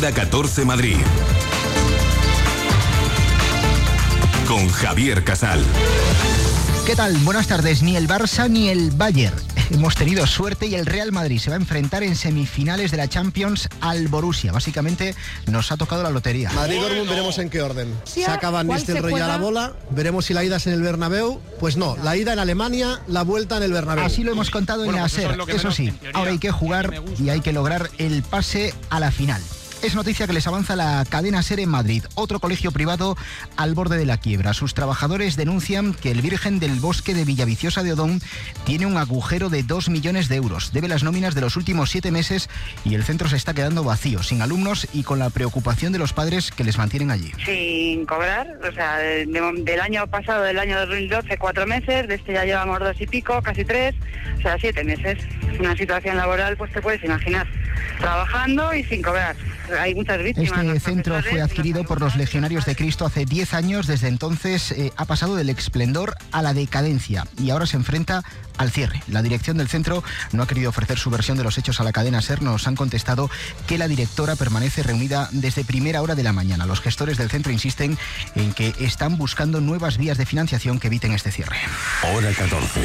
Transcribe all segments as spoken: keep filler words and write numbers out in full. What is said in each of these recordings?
Hora catorce Madrid. Con Javier Casal. ¿Qué tal? Buenas tardes. Ni el Barça ni el Bayern. Hemos tenido suerte y el Real Madrid se va a enfrentar en semifinales de la Champions al Borussia. Básicamente nos ha tocado la lotería. Madrid-Dortmund veremos en qué orden. Saca Van Nistelrooy ya la bola, veremos si la ida es en el Bernabéu. Pues no, la ida en Alemania, la vuelta en el Bernabéu. Así lo hemos contado bueno, en la SER. Eso, eso sí, ahora hay que jugar y hay que lograr el pase a la final. Es noticia que les avanza la cadena SER en Madrid, otro colegio privado al borde de la quiebra. Sus trabajadores denuncian que el Virgen del Bosque de Villaviciosa de Odón tiene un agujero de dos millones de euros. Debe las nóminas de los últimos siete meses y el centro se está quedando vacío, sin alumnos y con la preocupación de los padres que les mantienen allí. Sin cobrar, o sea, de, del año pasado, del año dos mil doce, cuatro meses, de este ya llevamos dos y pico, casi tres, o sea, siete meses. Una situación laboral, pues te puedes imaginar, trabajando y sin cobrar. Hay muchas víctimas. Este centro fue adquirido por los Legionarios de Cristo hace diez años. Desde entonces eh, ha pasado del esplendor a la decadencia y ahora se enfrenta al cierre. La dirección del centro no ha querido ofrecer su versión de los hechos a la cadena SER. Nos han contestado que la directora permanece reunida desde primera hora de la mañana. Los gestores del centro insisten en que están buscando nuevas vías de financiación que eviten este cierre. Hora catorce.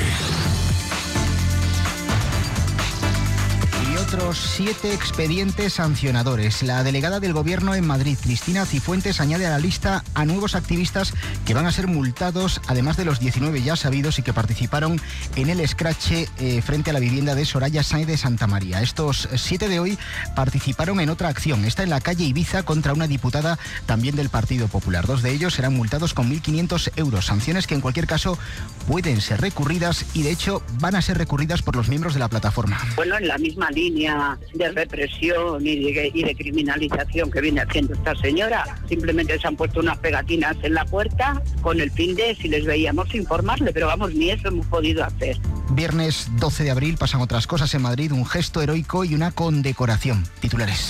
Otros siete expedientes sancionadores. La delegada del Gobierno en Madrid, Cristina Cifuentes, añade a la lista a nuevos activistas que van a ser multados, además de los diecinueve ya sabidos y que participaron en el escrache eh, frente a la vivienda de Soraya Sáenz de Santa María. Estos siete de hoy participaron en otra acción. Esta en la calle Ibiza contra una diputada también del Partido Popular. Dos de ellos serán multados con mil quinientos euros. Sanciones que en cualquier caso pueden ser recurridas y de hecho van a ser recurridas por los miembros de la plataforma. Bueno, en la misma línea de represión y de, y de criminalización que viene haciendo esta señora. Simplemente se han puesto unas pegatinas en la puerta con el fin de, si les veíamos, informarle, pero vamos, ni eso hemos podido hacer. Viernes doce de abril pasan otras cosas en Madrid, un gesto heroico y una condecoración. Titulares.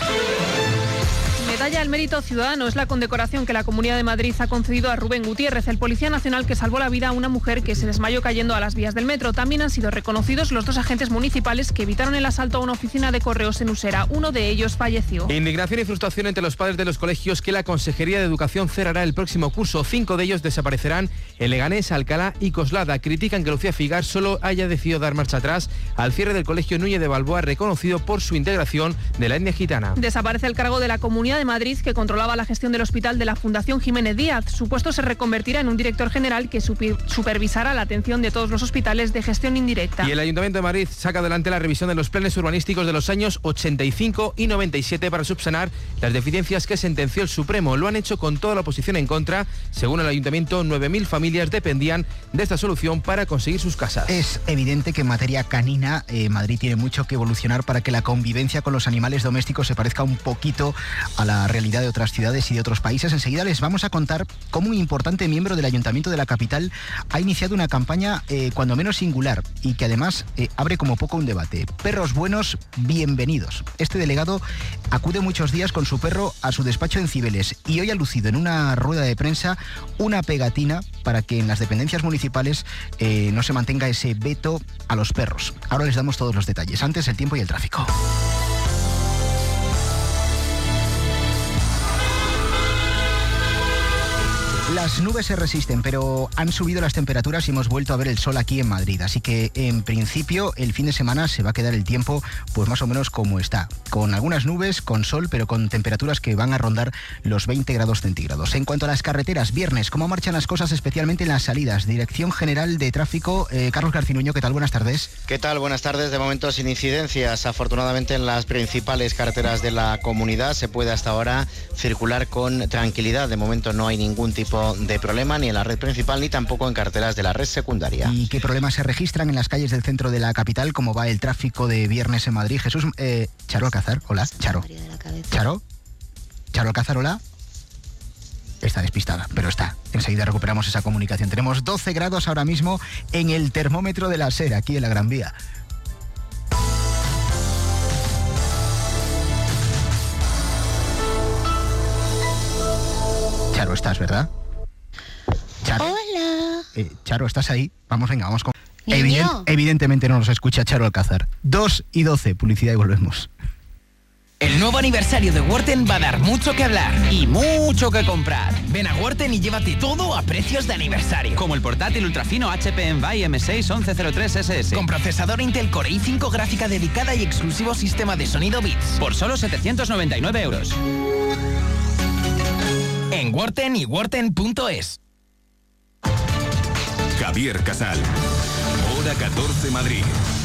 Medalla al Mérito Ciudadano es la condecoración que la Comunidad de Madrid ha concedido a Rubén Gutiérrez, el policía nacional que salvó la vida a una mujer que se desmayó cayendo a las vías del metro. También han sido reconocidos los dos agentes municipales que evitaron el asalto a una oficina de correos en Usera. Uno de ellos falleció. Indignación y frustración entre los padres de los colegios que la Consejería de Educación cerrará el próximo curso. Cinco de ellos desaparecerán en Leganés, Alcalá y Coslada. Critican que Lucía Figar solo haya decidido dar marcha atrás al cierre del colegio Núñez de Balboa, reconocido por su integración de la etnia gitana. Desaparece el cargo de la Comunidad de Madrid que controlaba la gestión del hospital de la Fundación Jiménez Díaz. Su puesto se reconvertirá en un director general que supervisará la atención de todos los hospitales de gestión indirecta. Y el Ayuntamiento de Madrid saca adelante la revisión de los planes urbanísticos de los años ochenta y cinco y noventa y siete para subsanar las deficiencias que sentenció el Supremo. Lo han hecho con toda la oposición en contra. Según el Ayuntamiento, nueve mil familias dependían de esta solución para conseguir sus casas. Es evidente que en materia canina eh, Madrid tiene mucho que evolucionar para que la convivencia con los animales domésticos se parezca un poquito a la realidad de otras ciudades y de otros países. Enseguida les vamos a contar cómo un importante miembro del Ayuntamiento de la capital ha iniciado una campaña eh, cuando menos singular y que además eh, abre como poco un debate. Perros buenos, bienvenidos. Este delegado acude muchos días con su perro a su despacho en Cibeles y hoy ha lucido en una rueda de prensa una pegatina para que en las dependencias municipales eh, no se mantenga ese veto a los perros. Ahora les damos todos los detalles. Antes, el tiempo y el tráfico. Las nubes se resisten, pero han subido las temperaturas y hemos vuelto a ver el sol aquí en Madrid. Así que, en principio, el fin de semana se va a quedar el tiempo pues más o menos como está. Con algunas nubes, con sol, pero con temperaturas que van a rondar los veinte grados centígrados. En cuanto a las carreteras, viernes, ¿cómo marchan las cosas, especialmente en las salidas? Dirección General de Tráfico, eh, Carlos Garcinuño, ¿qué tal? Buenas tardes. ¿Qué tal? Buenas tardes. De momento sin incidencias. Afortunadamente en las principales carreteras de la comunidad se puede hasta ahora circular con tranquilidad. De momento no hay ningún tipo de problema ni en la red principal ni tampoco en carreteras de la red secundaria. ¿Y qué problemas se registran en las calles del centro de la capital? ¿Cómo va el tráfico de viernes en Madrid? Jesús, eh, Charo Alcázar, hola, Charo. Charo, Charo Alcázar, hola. Está despistada, pero está. Enseguida recuperamos esa comunicación. Tenemos doce grados ahora mismo en el termómetro de la SER, aquí en la Gran Vía. Charo, ¿estás, verdad? Charo. Hola. Eh, Charo, ¿estás ahí? Vamos, venga, vamos con... Evident, evidentemente no nos escucha Charo Alcázar. dos y doce, publicidad y volvemos. El nuevo aniversario de Worten va a dar mucho que hablar y mucho que comprar. Ven a Worten y llévate todo a precios de aniversario. Como el portátil ultrafino H P Envy M seis once cero tres S S. Con procesador Intel Core i cinco, gráfica dedicada y exclusivo sistema de sonido Beats. Por solo setecientos noventa y nueve euros. En Worten y worten punto es. Javier Casal. Hora catorce Madrid.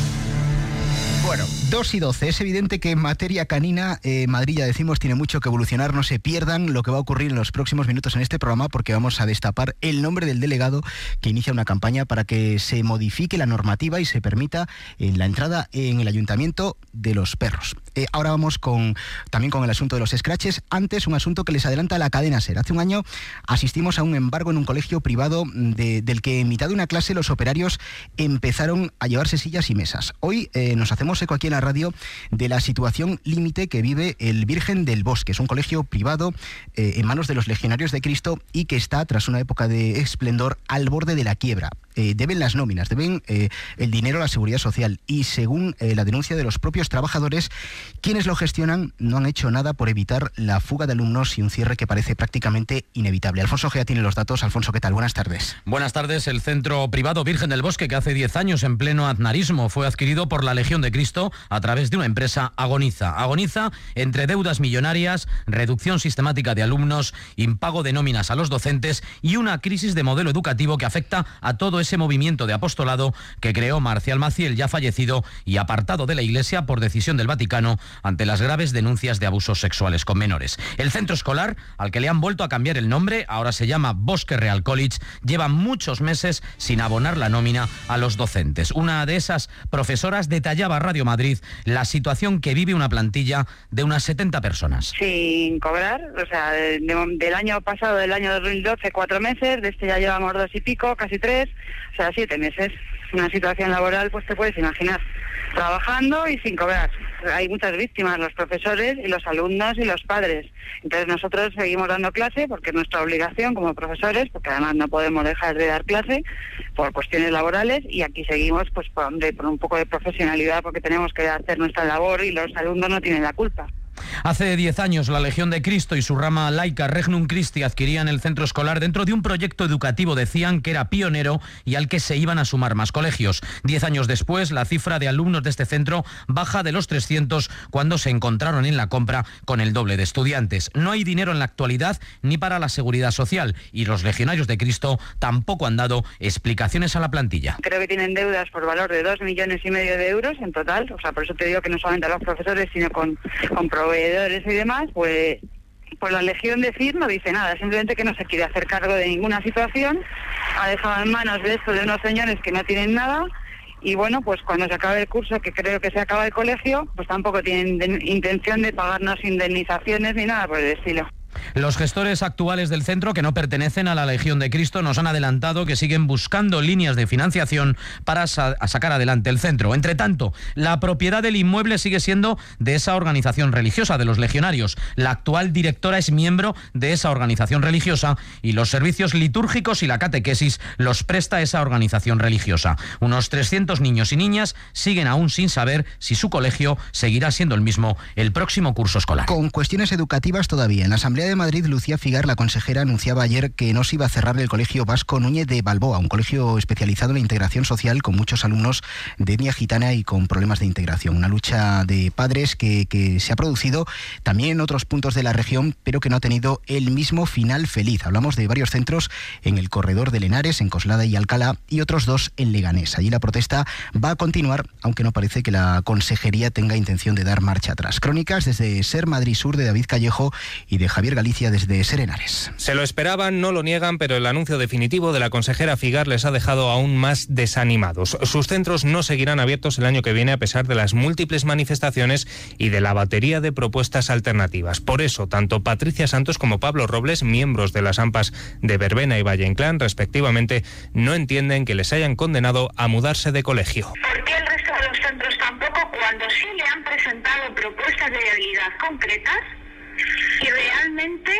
Bueno, dos y doce. Es evidente que en materia canina, eh, Madrid, ya decimos, tiene mucho que evolucionar. No se pierdan lo que va a ocurrir en los próximos minutos en este programa, porque vamos a destapar el nombre del delegado que inicia una campaña para que se modifique la normativa y se permita eh, la entrada en el ayuntamiento de los perros. Eh, ahora vamos con también con el asunto de los scratches. Antes, un asunto que les adelanta la cadena SER. Hace un año asistimos a un embargo en un colegio privado de, del que en mitad de una clase los operarios empezaron a llevarse sillas y mesas. Hoy eh, nos hacemos eco aquí en la radio de la situación límite que vive el Virgen del Bosque. Es un colegio privado eh, en manos de los Legionarios de Cristo y que está, tras una época de esplendor, al borde de la quiebra. Eh, deben las nóminas, deben eh, el dinero a la seguridad social y, según eh, la denuncia de los propios trabajadores, quienes lo gestionan no han hecho nada por evitar la fuga de alumnos y un cierre que parece prácticamente inevitable. Alfonso Gea tiene los datos. Alfonso, ¿qué tal? Buenas tardes. Buenas tardes. El centro privado Virgen del Bosque, que hace diez años, en pleno aznarismo, fue adquirido por la Legión de Cristo a través de una empresa, Agoniza. Agoniza entre deudas millonarias, reducción sistemática de alumnos, impago de nóminas a los docentes y una crisis de modelo educativo que afecta a todo ese movimiento de apostolado que creó Marcial Maciel, ya fallecido y apartado de la Iglesia por decisión del Vaticano ante las graves denuncias de abusos sexuales con menores. El centro escolar, al que le han vuelto a cambiar el nombre, ahora se llama Bosque Real College, lleva muchos meses sin abonar la nómina a los docentes. Una de esas profesoras detallaba a Radio Madrid la situación que vive una plantilla de unas setenta personas. Sin cobrar, o sea, de, de, del año pasado, del año dos mil doce, cuatro meses, de este ya llevamos dos y pico, casi tres, o sea, siete meses. Una situación laboral, pues te puedes imaginar, trabajando y sin cobrar. Hay muchas víctimas, los profesores y los alumnos y los padres. Entonces nosotros seguimos dando clase porque es nuestra obligación como profesores, porque además no podemos dejar de dar clase por cuestiones laborales, y aquí seguimos pues por, de, por un poco de profesionalidad, porque tenemos que hacer nuestra labor y los alumnos no tienen la culpa. Hace diez años la Legión de Cristo y su rama laica Regnum Christi adquirían el centro escolar dentro de un proyecto educativo, decían, que era pionero y al que se iban a sumar más colegios. Diez años después, la cifra de alumnos de este centro baja de los trescientos cuando se encontraron en la compra con el doble de estudiantes. No hay dinero en la actualidad ni para la seguridad social y los Legionarios de Cristo tampoco han dado explicaciones a la plantilla. Creo que tienen deudas por valor de dos millones y medio de euros en total, o sea, por eso te digo que no solamente a los profesores, sino con, con proveedores y demás. Pues pues la Legión de C I R no dice nada, simplemente que no se quiere hacer cargo de ninguna situación, ha dejado en manos de esto de unos señores que no tienen nada, y bueno, pues cuando se acabe el curso, que creo que se acaba el colegio, pues tampoco tienen de, intención de pagarnos indemnizaciones ni nada por el estilo. Los gestores actuales del centro, que no pertenecen a la Legión de Cristo, nos han adelantado que siguen buscando líneas de financiación para sa- a sacar adelante el centro. Entre tanto, la propiedad del inmueble sigue siendo de esa organización religiosa, de los legionarios. La actual directora es miembro de esa organización religiosa y los servicios litúrgicos y la catequesis los presta esa organización religiosa. Unos trescientos niños y niñas siguen aún sin saber si su colegio seguirá siendo el mismo el próximo curso escolar. Con cuestiones educativas todavía, en la Asamblea de Madrid, Lucía Figar, la consejera, anunciaba ayer que no se iba a cerrar el Colegio Vasco Núñez de Balboa, un colegio especializado en la integración social con muchos alumnos de etnia gitana y con problemas de integración. Una lucha de padres que, que se ha producido también en otros puntos de la región, pero que no ha tenido el mismo final feliz. Hablamos de varios centros en el corredor de Henares, en Coslada y Alcalá, y otros dos en Leganés. Allí la protesta va a continuar, aunque no parece que la consejería tenga intención de dar marcha atrás. Crónicas desde SER Madrid Sur de David Callejo y de Javier Galicia desde SER Henares. Se lo esperaban, no lo niegan, pero el anuncio definitivo de la consejera Figar les ha dejado aún más desanimados. Sus centros no seguirán abiertos el año que viene a pesar de las múltiples manifestaciones y de la batería de propuestas alternativas. Por eso, tanto Patricia Santos como Pablo Robles, miembros de las AMPAs de Verbena y Valle Inclán, respectivamente, no entienden que les hayan condenado a mudarse de colegio. ¿Por qué el resto de los centros tampoco, cuando sí le han presentado propuestas de viabilidad concretas y realmente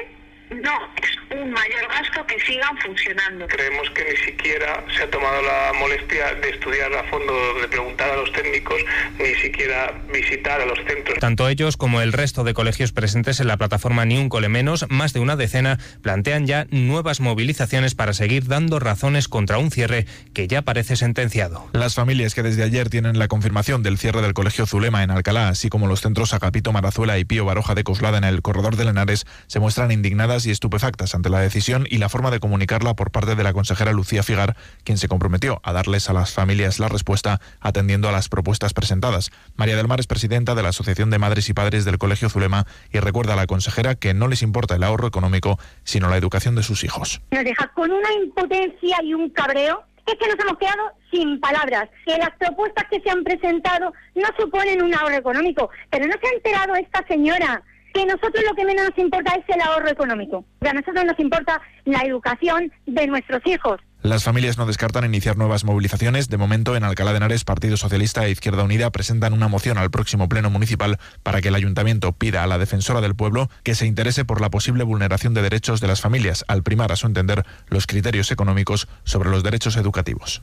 no, es un mayor gasto que sigan funcionando. Creemos que ni siquiera se ha tomado la molestia de estudiar a fondo, de preguntar a los técnicos, ni siquiera visitar a los centros. Tanto ellos como el resto de colegios presentes en la plataforma Ni un cole menos, más de una decena, plantean ya nuevas movilizaciones para seguir dando razones contra un cierre que ya parece sentenciado. Las familias que desde ayer tienen la confirmación del cierre del Colegio Zulema en Alcalá, así como los centros Agapito Marazuela y Pío Baroja de Coslada en el corredor de Henares, se muestran indignadas y estupefactas ante la decisión y la forma de comunicarla por parte de la consejera Lucía Figar, quien se comprometió a darles a las familias la respuesta atendiendo a las propuestas presentadas. María del Mar es presidenta de la Asociación de Madres y Padres del Colegio Zulema y recuerda a la consejera que no les importa el ahorro económico, sino la educación de sus hijos. Nos deja con una impotencia y un cabreo. Es que nos hemos quedado sin palabras, que las propuestas que se han presentado no suponen un ahorro económico, pero no se ha enterado esta señora que nosotros lo que menos nos importa es el ahorro económico. A nosotros nos importa la educación de nuestros hijos. Las familias no descartan iniciar nuevas movilizaciones. De momento, en Alcalá de Henares, Partido Socialista e Izquierda Unida presentan una moción al próximo pleno municipal para que el ayuntamiento pida a la defensora del pueblo que se interese por la posible vulneración de derechos de las familias, al primar, a su entender, los criterios económicos sobre los derechos educativos.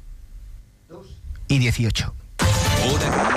Y dieciocho. Hora,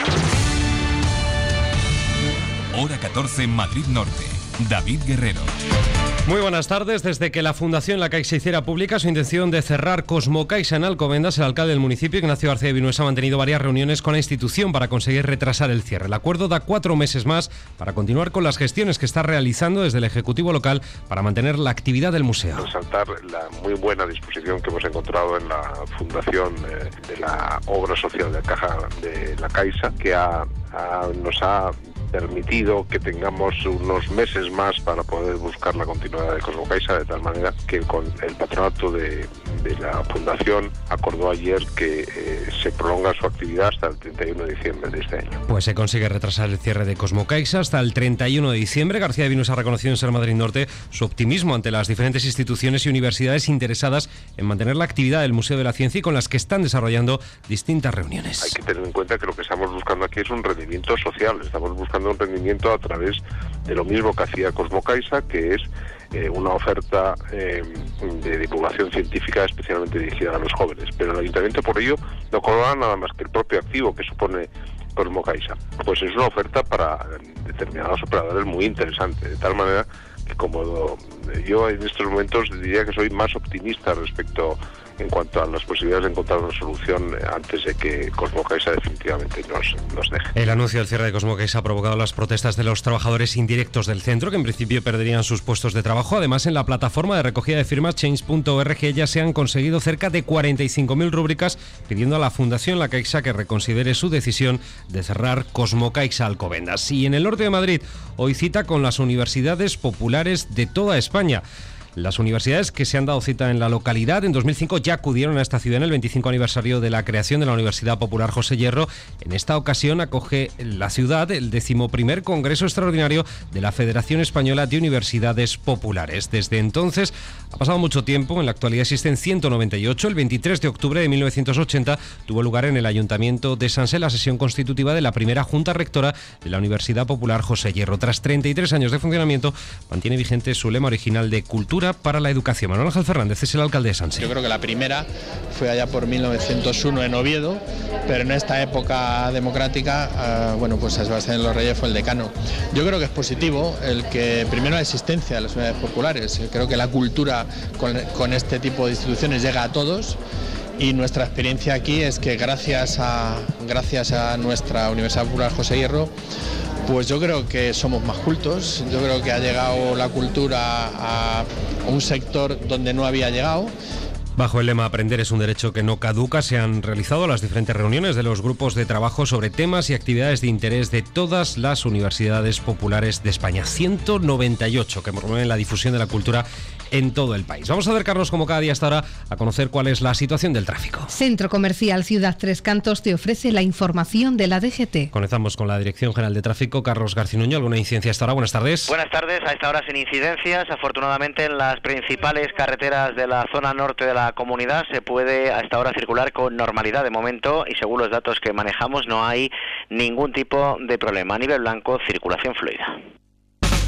Hora catorce en Madrid Norte. David Guerrero. Muy buenas tardes. Desde que la Fundación La Caixa hiciera pública su intención de cerrar Cosmocaixa en Alcobendas, el alcalde del municipio, Ignacio García de Vinuesa, ha mantenido varias reuniones con la institución para conseguir retrasar el cierre. El acuerdo da cuatro meses más para continuar con las gestiones que está realizando desde el Ejecutivo local para mantener la actividad del museo. Resaltar la muy buena disposición que hemos encontrado en la Fundación eh, de la Obra Social de Caja de La Caixa, que ha, ha, nos ha permitido que tengamos unos meses más para poder buscar la continuidad de Cosmocaixa, de tal manera que con el patronato de, de la Fundación acordó ayer que eh, se prolonga su actividad hasta el treinta y uno de diciembre de este año. Pues se consigue retrasar el cierre de Cosmocaixa hasta el treinta y uno de diciembre. García de Vinuesa ha reconocido en Ser Madrid Norte su optimismo ante las diferentes instituciones y universidades interesadas en mantener la actividad del Museo de la Ciencia y con las que están desarrollando distintas reuniones. Hay que tener en cuenta que lo que estamos buscando aquí es un rendimiento social. Estamos buscando un rendimiento a través de lo mismo que hacía Cosmocaixa, que es eh, una oferta eh, de divulgación científica especialmente dirigida a los jóvenes. Pero el Ayuntamiento por ello no cobra nada más que el propio activo que supone Cosmocaixa. Pues es una oferta para determinados operadores muy interesante, de tal manera que como yo en estos momentos diría que soy más optimista respecto en cuanto a las posibilidades de encontrar una solución antes de que Cosmocaixa definitivamente nos, nos deje. El anuncio del cierre de Cosmocaixa ha provocado las protestas de los trabajadores indirectos del centro, que en principio perderían sus puestos de trabajo. Además, en la plataforma de recogida de firmas change punto org ya se han conseguido cerca de cuarenta y cinco mil rúbricas pidiendo a la Fundación La Caixa que reconsidere su decisión de cerrar Cosmocaixa Alcobendas. Y en el norte de Madrid, hoy cita con las universidades populares de toda España. Las universidades que se han dado cita en la localidad en dos mil cinco ya acudieron a esta ciudad en el veinticinco aniversario de la creación de la Universidad Popular José Hierro. En esta ocasión acoge la ciudad el decimoprimer Congreso Extraordinario de la Federación Española de Universidades Populares. Desde entonces ha pasado mucho tiempo, en la actualidad existen ciento noventa y ocho. El veintitrés de octubre de mil novecientos ochenta tuvo lugar en el Ayuntamiento de Sanse la sesión constitutiva de la primera Junta Rectora de la Universidad Popular José Hierro. Tras treinta y tres años de funcionamiento, mantiene vigente su lema original de Cultura para la Educación. Manuel Ángel Fernández es el alcalde de Sanse. Yo creo que la primera fue allá por mil novecientos uno en Oviedo, pero en esta época democrática, uh, bueno, pues Sebastián de los Reyes fue el decano. Yo creo que es positivo el que primero la existencia de las universidades populares. Creo que la cultura con, con este tipo de instituciones llega a todos. Y nuestra experiencia aquí es que gracias a, gracias a nuestra Universidad Popular José Hierro, pues yo creo que somos más cultos, yo creo que ha llegado la cultura a un sector donde no había llegado. Bajo el lema Aprender es un derecho que no caduca, se han realizado las diferentes reuniones de los grupos de trabajo sobre temas y actividades de interés de todas las universidades populares de España. ciento noventa y ocho que promueven la difusión de la cultura en todo el país. Vamos a acercarnos como cada día hasta ahora a conocer cuál es la situación del tráfico. Centro Comercial Ciudad Tres Cantos te ofrece la información de la D G T. Comenzamos con la Dirección General de Tráfico. Carlos Garcinuño, ¿alguna incidencia hasta ahora? Buenas tardes. Buenas tardes, a esta hora sin incidencias. Afortunadamente en las principales carreteras de la zona norte de la comunidad se puede a esta hora circular con normalidad de momento y según los datos que manejamos no hay ningún tipo de problema. A nivel blanco, circulación fluida.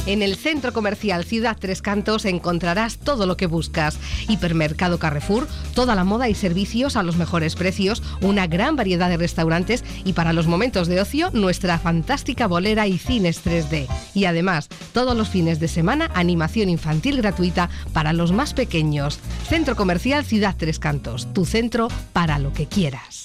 En el Centro Comercial Ciudad Tres Cantos encontrarás todo lo que buscas. Hipermercado Carrefour, toda la moda y servicios a los mejores precios, una gran variedad de restaurantes y para los momentos de ocio, nuestra fantástica bolera y cines tres D. Y además, todos los fines de semana, animación infantil gratuita para los más pequeños. Centro Comercial Ciudad Tres Cantos, tu centro para lo que quieras.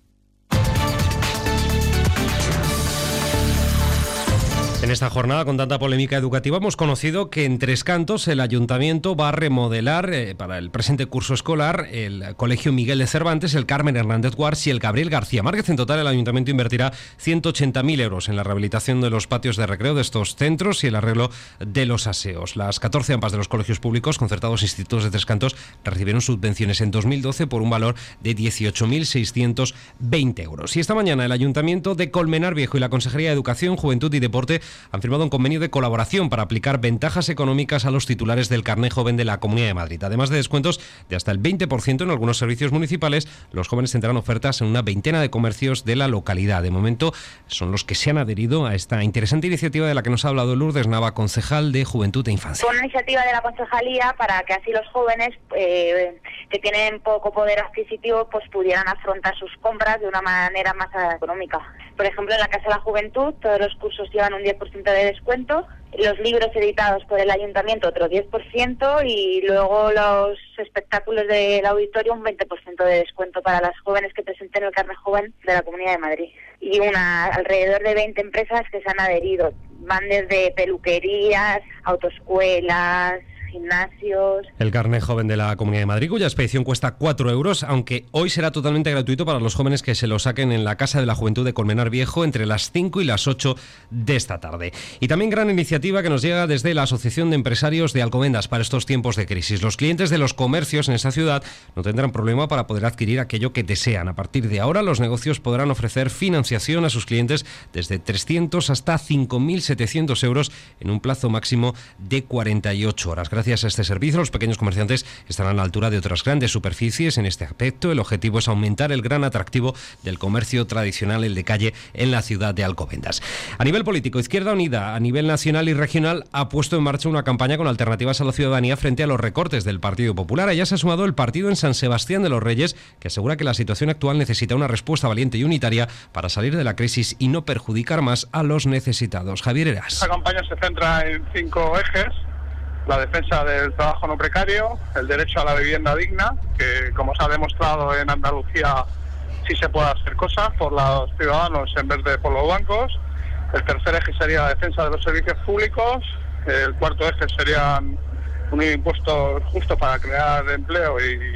En esta jornada con tanta polémica educativa hemos conocido que en Tres Cantos el ayuntamiento va a remodelar eh, para el presente curso escolar el Colegio Miguel de Cervantes, el Carmen Hernández Guars y el Gabriel García Márquez. En total el ayuntamiento invertirá ciento ochenta mil euros en la rehabilitación de los patios de recreo de estos centros y el arreglo de los aseos. Las catorce AMPAs de los colegios públicos concertados e institutos de Tres Cantos recibieron subvenciones en dos mil doce por un valor de dieciocho mil seiscientos veinte euros. Y esta mañana el ayuntamiento de Colmenar Viejo y la Consejería de Educación, Juventud y Deporte han firmado un convenio de colaboración para aplicar ventajas económicas a los titulares del carné joven de la Comunidad de Madrid. Además de descuentos de hasta el veinte por ciento en algunos servicios municipales, los jóvenes tendrán ofertas en una veintena de comercios de la localidad. De momento son los que se han adherido a esta interesante iniciativa de la que nos ha hablado Lourdes Nava, concejal de Juventud e Infancia. Una iniciativa de la concejalía para que así los jóvenes eh, que tienen poco poder adquisitivo pues pudieran afrontar sus compras de una manera más económica. Por ejemplo, en la Casa de la Juventud todos los cursos llevan un diez por ciento de descuento, los libros editados por el ayuntamiento otro diez por ciento y luego los espectáculos del auditorio un veinte por ciento de descuento para las jóvenes que presenten el carnet joven de la Comunidad de Madrid. Y una alrededor de veinte empresas que se han adherido. Van desde peluquerías, autoescuelas, gimnasios. El carnet joven de la Comunidad de Madrid, cuya expedición cuesta cuatro euros, aunque hoy será totalmente gratuito para los jóvenes que se lo saquen en la Casa de la Juventud de Colmenar Viejo entre las cinco y las ocho de esta tarde. Y también gran iniciativa que nos llega desde la Asociación de Empresarios de Alcobendas para estos tiempos de crisis. Los clientes de los comercios en esa ciudad no tendrán problema para poder adquirir aquello que desean. A partir de ahora, los negocios podrán ofrecer financiación a sus clientes desde trescientos hasta cinco mil setecientos euros en un plazo máximo de cuarenta y ocho horas. Gracias a este servicio, los pequeños comerciantes estarán a la altura de otras grandes superficies en este aspecto. El objetivo es aumentar el gran atractivo del comercio tradicional, el de calle, en la ciudad de Alcobendas. A nivel político, Izquierda Unida, a nivel nacional y regional, ha puesto en marcha una campaña con alternativas a la ciudadanía frente a los recortes del Partido Popular. Allá se ha sumado el partido en San Sebastián de los Reyes, que asegura que la situación actual necesita una respuesta valiente y unitaria para salir de la crisis y no perjudicar más a los necesitados. Javier Heras. Esta campaña se centra en cinco ejes: la defensa del trabajo no precario, el derecho a la vivienda digna, que como se ha demostrado en Andalucía sí se puede hacer cosas por los ciudadanos en vez de por los bancos. El tercer eje sería la defensa de los servicios públicos. El cuarto eje sería un impuesto justo para crear empleo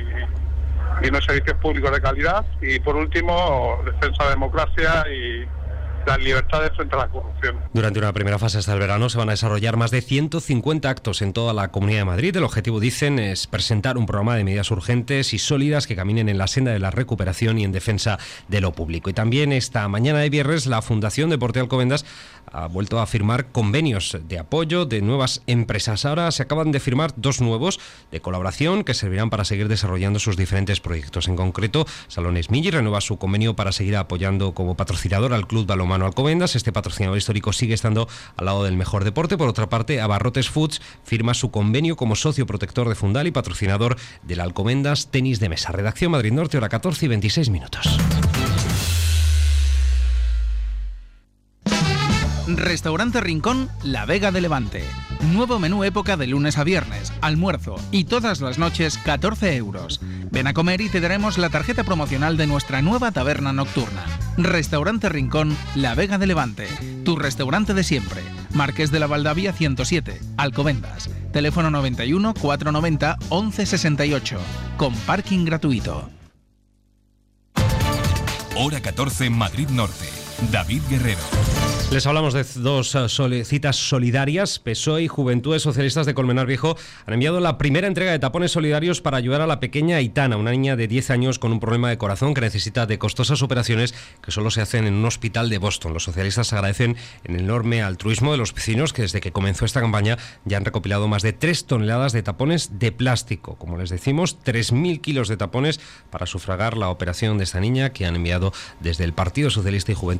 y, y unos servicios públicos de calidad. Y por último, defensa de la democracia y las libertades frente a la corrupción. Durante una primera fase hasta el verano se van a desarrollar más de ciento cincuenta actos en toda la Comunidad de Madrid. El objetivo, dicen, es presentar un programa de medidas urgentes y sólidas que caminen en la senda de la recuperación y en defensa de lo público. Y también esta mañana de viernes la Fundación Deporte Alcobendas ha vuelto a firmar convenios de apoyo de nuevas empresas. Ahora se acaban de firmar dos nuevos de colaboración que servirán para seguir desarrollando sus diferentes proyectos. En concreto, Salones Milli renueva su convenio para seguir apoyando como patrocinador al Club Balonmano Alcobendas. Este patrocinador histórico sigue estando al lado del mejor deporte. Por otra parte, Abarrotes Foods firma su convenio como socio protector de Fundal y patrocinador del Alcobendas Tenis de Mesa. Redacción Madrid Norte, hora catorce y veintiséis minutos. Restaurante Rincón La Vega de Levante. Nuevo menú época de lunes a viernes, almuerzo y todas las noches catorce euros. Ven a comer y te daremos la tarjeta promocional de nuestra nueva taberna nocturna. Restaurante Rincón La Vega de Levante. Tu restaurante de siempre. Marqués de la Valdavia ciento siete, Alcobendas. Teléfono noventa y uno, cuatrocientos noventa, once sesenta y ocho. Con parking gratuito. Hora catorce, Madrid Norte. David Guerrero. Les hablamos de dos soli- citas solidarias. P S O E y Juventudes Socialistas de Colmenar Viejo han enviado la primera entrega de tapones solidarios para ayudar a la pequeña Aitana, una niña de diez años con un problema de corazón que necesita de costosas operaciones que solo se hacen en un hospital de Boston. Los socialistas agradecen el enorme altruismo de los vecinos que desde que comenzó esta campaña ya han recopilado más de tres toneladas de tapones de plástico. Como les decimos, tres mil kilos de tapones para sufragar la operación de esta niña que han enviado desde el Partido Socialista y Juventud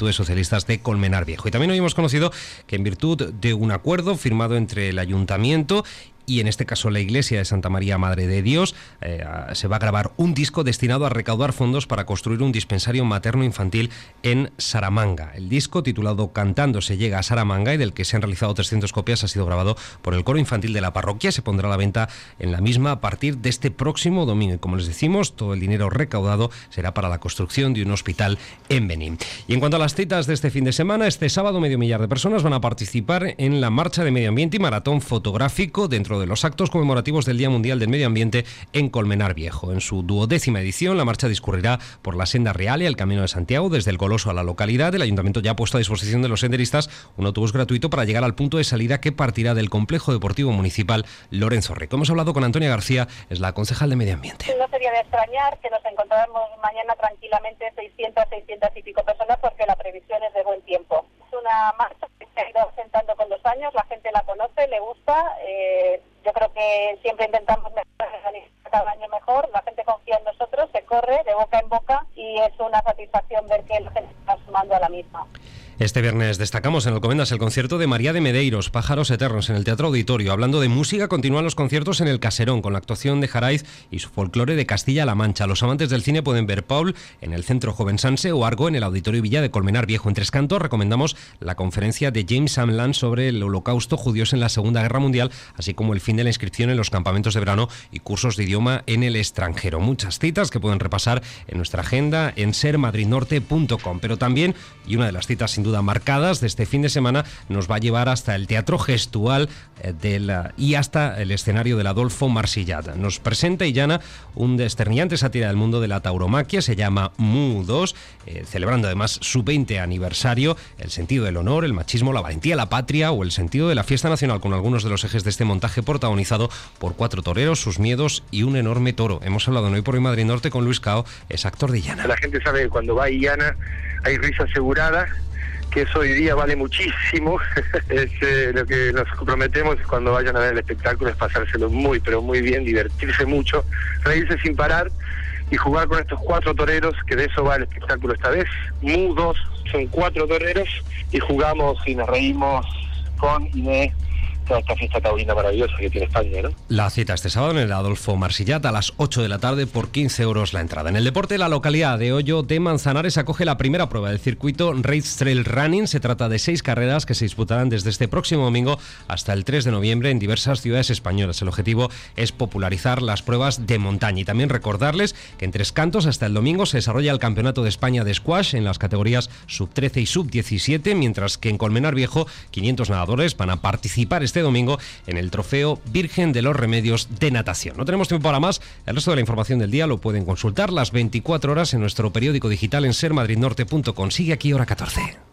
Juventudes Socialistas de Colmenar Viejo. Y también hoy hemos conocido que en virtud de un acuerdo firmado entre el Ayuntamiento y en este caso la Iglesia de Santa María Madre de Dios, eh, se va a grabar un disco destinado a recaudar fondos para construir un dispensario materno-infantil en Saramanga. El disco, titulado Cantando se llega a Saramanga, y del que se han realizado trescientas copias, ha sido grabado por el coro infantil de la parroquia. Se pondrá a la venta en la misma a partir de este próximo domingo. Y como les decimos, todo el dinero recaudado será para la construcción de un hospital en Benín. Y en cuanto a las citas de este fin de semana, este sábado medio millar de personas van a participar en la Marcha de Medio Ambiente y Maratón Fotográfico dentro de los actos conmemorativos del Día Mundial del Medio Ambiente en Colmenar Viejo. En su duodécima edición, la marcha discurrirá por la Senda Real y el Camino de Santiago, desde el Coloso a la localidad. El Ayuntamiento ya ha puesto a disposición de los senderistas un autobús gratuito para llegar al punto de salida que partirá del Complejo Deportivo Municipal Lorenzo Rico. Hemos hablado con Antonia García, es la concejal de Medio Ambiente. No sería de extrañar que nos encontráramos mañana tranquilamente seiscientas, seiscientas y pico personas, porque la previsión es de buen tiempo. Es una marcha que se ha ido asentando con los años, la gente la conoce, le gusta. Eh, yo creo que siempre intentamos organizar cada año mejor, la gente confía en nosotros, se corre de boca en boca y es una satisfacción ver que la gente está sumando a la misma. Este viernes destacamos en Alcobendas el concierto de María de Medeiros, Pájaros Eternos, en el Teatro Auditorio. Hablando de música, continúan los conciertos en el Caserón, con la actuación de Jaraiz y su folclore de Castilla-La Mancha. Los amantes del cine pueden ver Paul en el Centro Jovensanse o Argo en el Auditorio Villa de Colmenar Viejo. En Tres Cantos recomendamos la conferencia de James Samland sobre el holocausto, judíos en la Segunda Guerra Mundial, así como el fin de la inscripción en los campamentos de verano y cursos de idioma en el extranjero. Muchas citas que pueden repasar en nuestra agenda en ser madrid norte punto com. Pero también, y una de las citas sin duda marcadas de este fin de semana, nos va a llevar hasta el Teatro Gestual de la, y hasta el escenario del Adolfo Marsillada. Nos presenta y llana un desternillante sátira del mundo de la tauromaquia, se llama Mu dos, eh, celebrando además su veinte aniversario, el sentido del honor, el machismo, la valentía, la patria o el sentido de la fiesta nacional, con algunos de los ejes de este montaje protagonizado por cuatro toreros, sus miedos y un enorme toro. Hemos hablado en Hoy por Hoy Madrid Norte con Luis Cao, es actor de Illana. La gente sabe que cuando va a Illana hay risa asegurada, que eso hoy día vale muchísimo. Es, eh, lo que nos comprometemos es, cuando vayan a ver el espectáculo, es pasárselo muy, pero muy bien, divertirse mucho, reírse sin parar y jugar con estos cuatro toreros, que de eso va el espectáculo esta vez. Mu dos, son cuatro toreros y jugamos y nos reímos con y de toda esta fiesta taurina maravillosa que tiene España, ¿no? La cita este sábado en el Adolfo Marsillat a las ocho de la tarde por quince euros la entrada. En el deporte, la localidad de Hoyo de Manzanares acoge la primera prueba del circuito Race Trail Running. Se trata de seis carreras que se disputarán desde este próximo domingo hasta el tres de noviembre en diversas ciudades españolas. El objetivo es popularizar las pruebas de montaña y también recordarles que en Tres Cantos hasta el domingo se desarrolla el Campeonato de España de Squash en las categorías sub trece y sub diecisiete, mientras que en Colmenar Viejo quinientos nadadores van a participar este domingo en el Trofeo Virgen de los Remedios de Natación. No tenemos tiempo para más. El resto de la información del día lo pueden consultar las veinticuatro horas en nuestro periódico digital en ser madrid norte punto com. Sigue aquí Hora catorce.